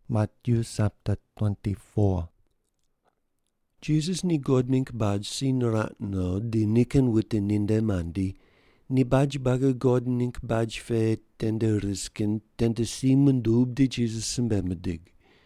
Matthew chapter 24. Jesus ni God ning baj sin ratno di niken witten in de mandi, ni baj baga God ning baj fe tende risken tende simen doob di Jesus sembemedig.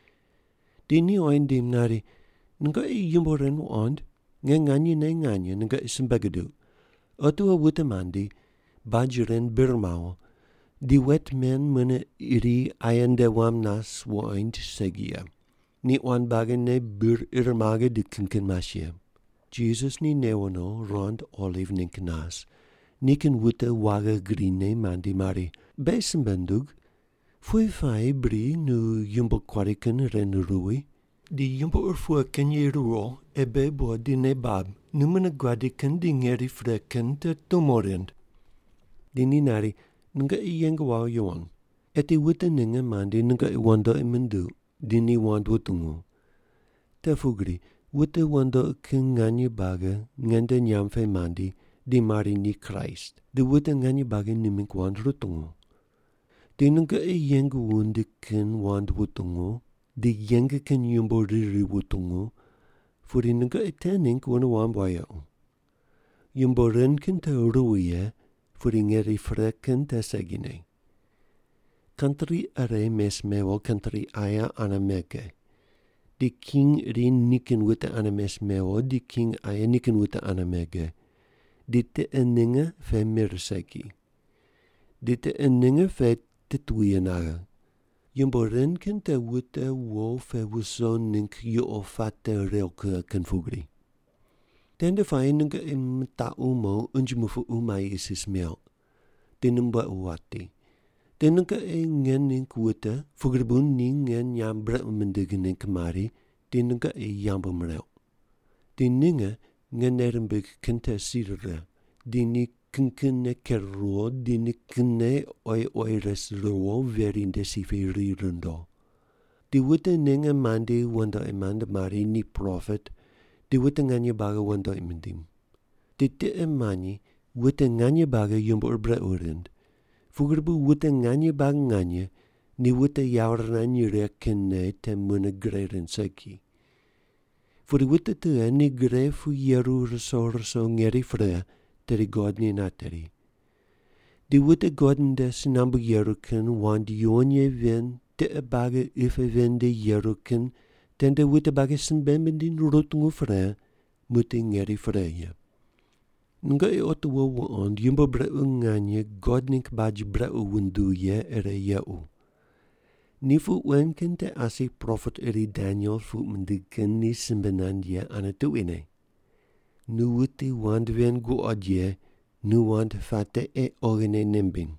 Di ni oin dim nari, nga yumboren wand, nganye nga sembegedu. Otu a witte mandi, baj ren birmao, di wet men mene iri ayende wamnas woint segia. Ni wan bagen ne bur irmage di kinken masje. Jesus ni newano rond olive ninkenas. Niken witte waga grine mandi mari. Besen bendug, fui fai bri nu jumbo kwariken ren rui. Di jumbo urfua ken je ruo, ebe bo di ne bab. Numene gwadiken di ngeri freken te tumorend. Di ni nari, nga yenga wau yuan. Eti witte ninge mandi nga wanda imendu. Dini wand wutungu. Te fugri, witte wanda nganye baga, ngende nyamfe mandi, di mari ni Christ. De witte nganye baga nimink wand rutungu. Di nga yenga wundi ken wand wutungu, di yenga ken yumbo riri wutungu, furi nga tenink wana wand wayau. Yumbo renken te ruye, furi ngeri freken te segine. Kantri are mes mewo kantri aya anameke. Di king rin niken witte anames mewo, di king aya niken witte anameke. Di te eninge fe mirseki. Di te eninge fe tituienaga. Jumbo renken te witte wo fe wuso nink je ofate relke ken fugri. Tende faininge im ta umo unjmufu umai isis mel. Tinumba uwati. Tenka ngen nink witte, fugerbun ni ngen jam bremendigen nink mari, tenka jambo mrel. Teninge ngen nerenbek kente sirre, dini kinkene kerro, dini kene oi resro verinde sife rirendo. Di witte ninge mandi wanda emande mari ni prophet, di witte nganje baga wanda emendim. Tite emani, witte nganje baga jumbo urbreuren. Fugerbu witte nganje bag nganje, ni witte jaurnan rekenne te mune greren seki. Voor de witte te ni gre fu jeru reso ngeri fre, teri God ni nateri. Die witte godden des nambu jeruken, want jonje wen te bage ife wende jeruken, ten de witte bage sen bembendin rotungu fre, mutte ngeri freje. Nga otuwa wand jumbo breu nganye godnik baj breu wundu ye ere yeu. Nifu wenken te asi prophet eri Daniel fu mendiken ni simbenan ye anatuine. Nu wuti wand wen gu odje, nu wand fate ogene nimbin.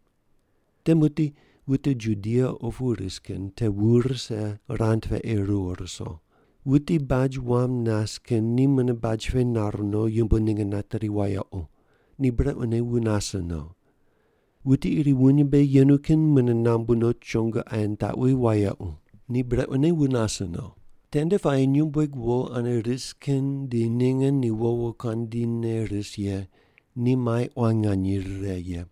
Te muti wuti Judea of urisken te wurse randve ruorso. Wuti baj wam nasken ni mene baj fe narno jumbo ninge natari wayao. Ni breune wunasano. Wuti iri wunye yenuken mene nambuno chonga anta wayao. Ni breune wunasano. Tende fa nyumbweg wo ane risken di ninge ni wo kan dine risye ni mai oanganye reye.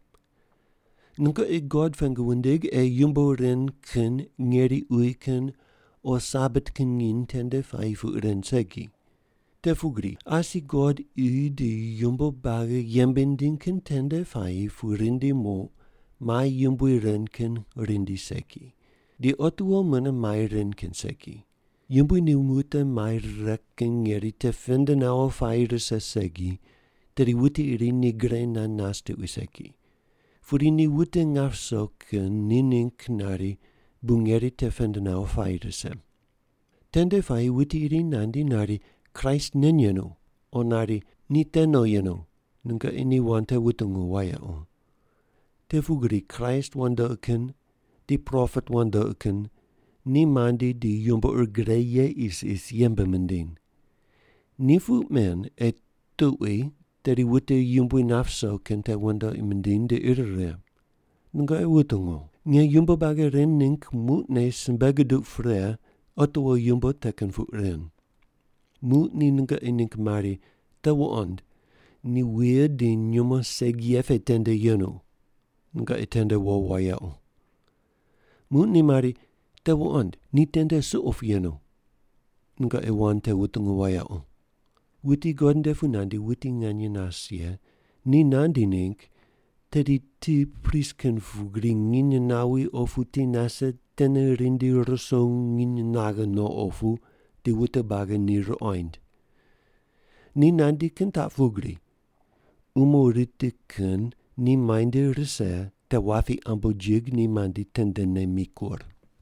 Nunca God fengewindig jumbo ren ken ngeri uiken o sabat kenin tende faifu ren segi. Te fugri, asi God di jumbo bage jembendinken tende faifu rindi mo, mai jumbo renken rindi seki. Di otuo mene mai renken seki. Jumbo ni mute mai rekken ngeri te fende nao faire se segi, teri wuti iri ni grena naste useki. Furi ni wute ngafsoken ninink nari bungeri te fendenau faidese. Tende fai wuti iri nandi nari Christ ninyenu, o nari ni teno yenu, nunca ini wante wutungu wayao. Te fugri Christ wandauken, di prophet wandauken, ni mandi di jumbo greye is jembemendin. Ni fu men et tui, teri witte jumbo nafso kente wanda imendin de irre. Nga wutungo. Nye jumbo bage ren nink moet ne sembegeduk fre, otowo jumbo teken fu ren. Moet ni nga inink mari, te wand, ni weer di nyuma segiefe tende yenu. Nga etende wo wayao. Moet ni mari, te woand, ni tende se of yeno. Nga ewan te wutungu waya o. Wuti godende funandi wuti nganye nasia, ni nandi nink, tedi ti prisken fugri nginye nawi ofu ti nasa tene rindi roso nginye naga no ofu, di wuta baga ni roind. Ni nandi ken ta fugri. Rite ken ni minde rese te wafi ambo jig ni mandi tendene mikor.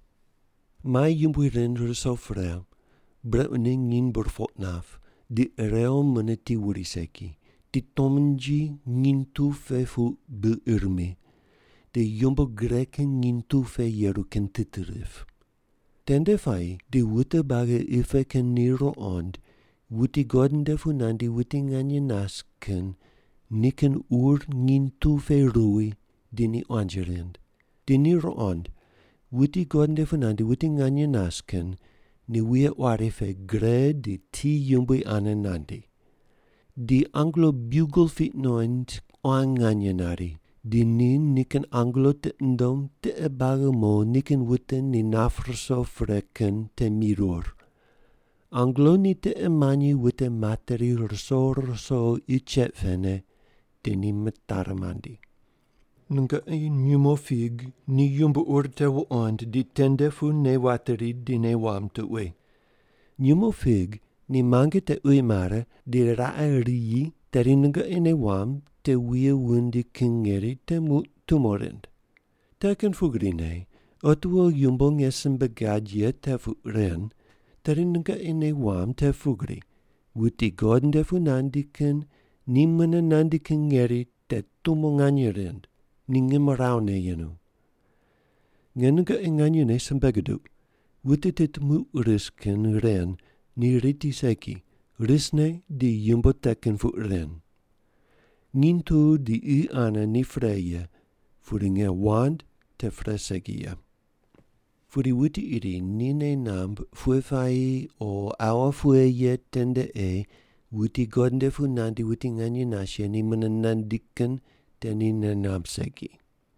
Mai yumbui ren roso frel, breune ngin burfotnaf, di reo meneti wuriseki. Di tomenji ngin tu fe fu be irme. De jumbo greke ngin tu fe yeru ken titirif. Tende fai, di wuta baga ife ken niro ond, wuti godende funandi wuti nganye nasken, niken ngin tu fe rui, dini ongerend. Di niro ond, wuti godende funandi wuti nganye nasken, ni wia warife gre di ti yumbui ananandi. Di Anglo bugle fit noint oanganyanari. Di niken Anglo te ndom te ebaga mo niken wuten ni nafrso freken te miror. Anglo ni te emani wute materi rso ichet fene te ni metaramandi. Nunga nyumo fig ni yumbo urte wo ond di tende fu ne wateri di ne wam te we. Nyumo fig ni mange te uimara di raa riyi teri nunga ene wam te wia wundi kingeri te tumorind. Teken fugrine, otuo yumbo ngesen begadje te fu ren, teri nunga ene wam te fugri. Wuti godende fu nandiken, ni mena nandiken ngeri te tumonganyerind, ni ngimaraune yenu. Ngenunga enganyune sembegadu, wuti te tumu risken ren, ni riti seki, risne di yumbo teken fu ren. Nintu di ana ni freya, furinge wand te fresegia. Furi wuti iri nine namb fuefai o awa fueye tende wuti godende fu nandi wuti nganye nashe ni menandiken te ni namseki.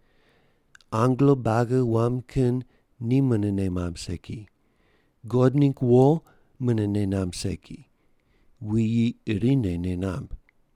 Anglo baga wamken ni menane mamseki. Godnink wo menane namseki. Wi irine ne namb.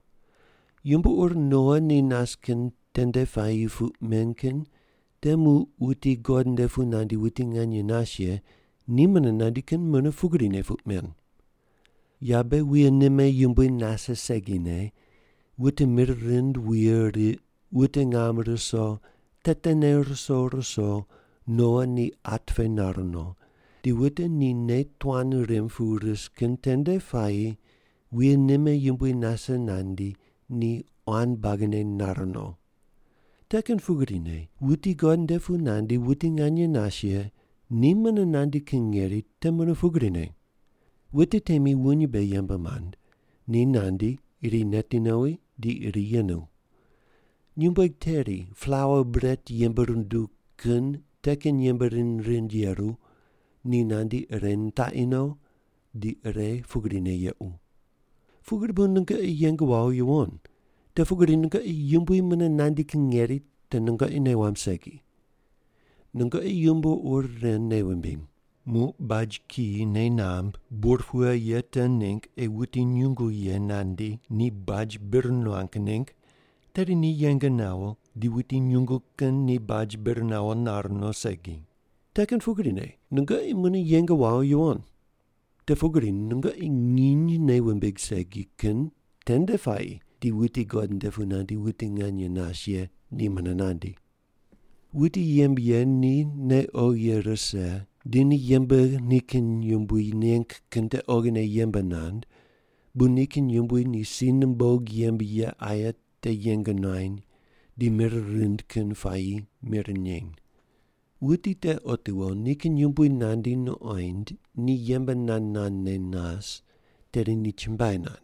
Yumbo noa ni nasken tende fai fu menken, temu wuti godende fu nandi wuti nganye nashe, ni menandiken mena fugrine fu men. Yabe wia nime yumbo nasa segine, wuti mirrind wia wuti ngamriso, tetene riso, noa ni atfe narno. Di wuti ni ne tuan rimfu risken tende fai, wia nime yumbo nasa nandi, ni oan bagane narno. Teken fugrine, wuti godende fu nandi wuti nganye nashe, ni mena nandi kingeri te mena fugrine. Wuti temi wunyibe yembamand, ni nandi iri netinowi di iri yenu. Nyumbeg teri, flower bret yemberundu kun, teken yemberin rindieru, ni nandi ren taino, di ere fugrine yeu. Fugribununga yengawao yuon. Te fugrununga yumbui mena nandi kingeri te nunga inewamseki. Nunga yumbo ren newimbing. Mu baj ki ne namb burfua yeta nink wuti nyungu ye nandi ni baj birnuankenink. Teri ni yenganao di wuti nyungu ken ni baj birnao narno segi. Teken fugrine. Nunga mena yengawao yuon. Te fugrin nunga ngin newimbig segi ken tende fai di wuti godende funandi wuti nganye nasye ni mananandi. Wuti yembye ni ne oye rese, dini yembe nikin yumbui nink kente ogene yembenand, bu nikin yumbui ni sinembog yembye ayat te yenganain, di mirrind ken fai mirnyeng. Wuti te otuo nikin yumbui nandi no oind ni yemba nan ne nas teri ni chimbainand.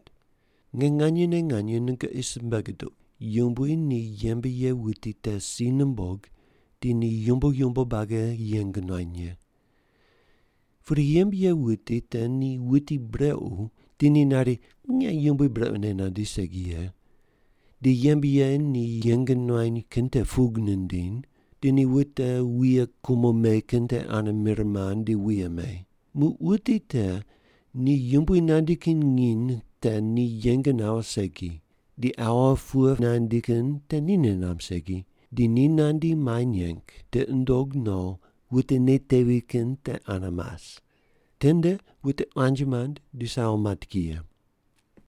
Nganye nunga ismbagado. Yumbui ni yemba ye wuti te sinembog di ni yumbo baga yengananye. Furi yemba ye wuti te ni wuti breu di ni nari nga yumbui breu ne nandi segie. Di yemba ye ni yengananye kente fugnandin Dini wite wia kumo meken te ana miraman di wia me. Mu uti te ni jumpu nandikin ngin te ni jengen awa seki. Di awa fuer nandiken te ninenam seki. Di ni nandi mainyenk te ndog no wite ne tewiken te anamas. Tende wite anjemand di sao matkia.